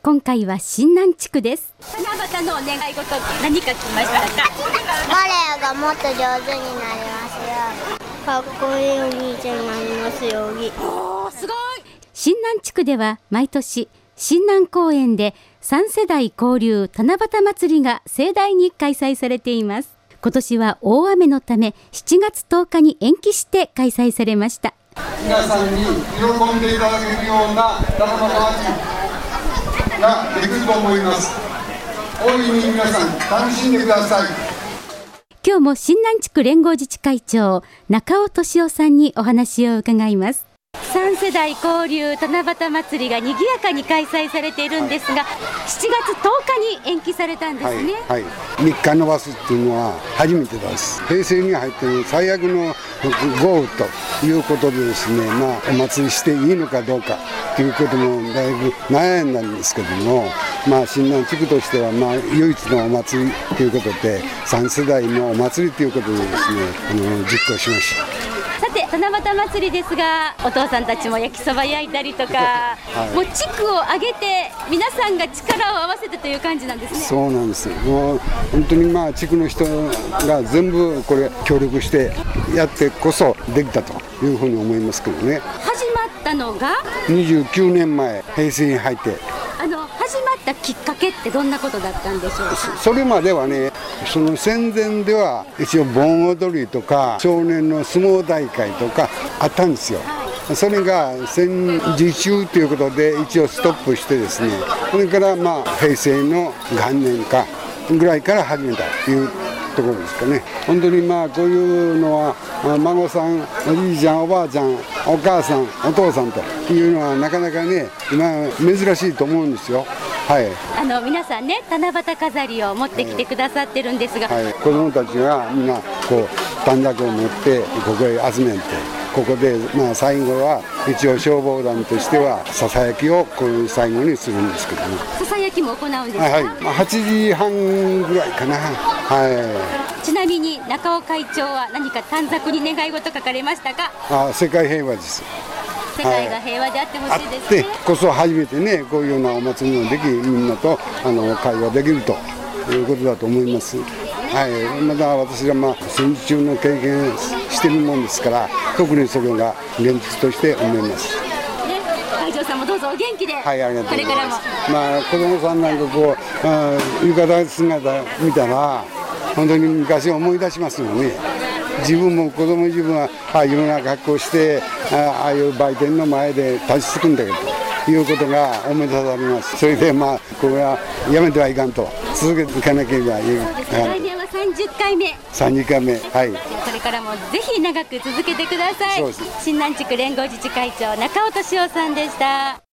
今回は新南地区です。七夕のお願い事何か来ましたか？ バレエがもっと上手になりますように、かっこいいお兄ちゃんになりますように。 おー、すごい。新南地区では毎年新南公園で3世代交流七夕祭りが盛大に開催されています。今年は大雨のため7月10日に延期して開催されました。 皆さんに喜んでいただけるような七夕祭りができると思います。大いに皆さん楽しんでください。 今日も新南地区連合自治会長中尾俊夫さんにお話を伺います。3世代交流七夕祭りが賑やかに開催されているんですが、7月10日に延期されたんですね。 はい、3日延ばすっていうのは初めてです。平成に入っての最悪の豪雨ということでですね、お祭りしていいのかどうかということもだいぶ悩んだんですけども、新南地区としては唯一のお祭りということで3世代のお祭りということでですね、実行しました。 さて七夕祭りですが、お父さんたちも焼きそば焼いたりとか、もう地区を挙げて皆さんが力を合わせてという感じなんですね。 そうなんです。もう本当に地区の人が全部これ協力してやってこそできたというふうに思いますけどね。 始まったのが 29年前平成に入って始まったきっかけってどんなことだったんでしょうか？ それまではね、その戦前では一応盆踊りとか少年の相撲大会とかあったんですよ。それが戦時中ということで一応ストップしてですね、それから平成の元年かぐらいから始めたというところですかね。本当にこういうのは孫さん、おじいちゃん、おばあちゃん、お母さん、お父さんというのはなかなかね、今珍しいと思うんですよ。はい、 皆さんね、七夕飾りを持ってきてくださってるんですが、 子どもたちがみんな短冊を持ってここへ集めて、ここで最後は一応消防団としてはささやきをこういう最後にするんですけども、 ささやきも行うんですか？ 8時半ぐらいかな。 ちなみに中尾会長は何か短冊に願い事書かれましたか？ 世界平和です。 世界が平和であってほしいですね。 あってこそ初めてね、こういうようなお祭りもでき、みんなと会話できるということだと思います。まだ私が戦時中の経験してるもんですから、特にそれが現実として思います。 会長さんもどうぞお元気で、 ありがとうございます。 これからも子供さんなんか浴衣姿見たら本当に昔を思い出しますよね。自分も子供自分はああいうような格好してああいう売店の前で立ちつくんだけどいうことが思い出されます。それでこれはやめてはいかんと続けていかなければいけない。 来年は30回目。 30回目。 これからもぜひ長く続けてください。新南地区連合自治会長中尾俊夫さんでした。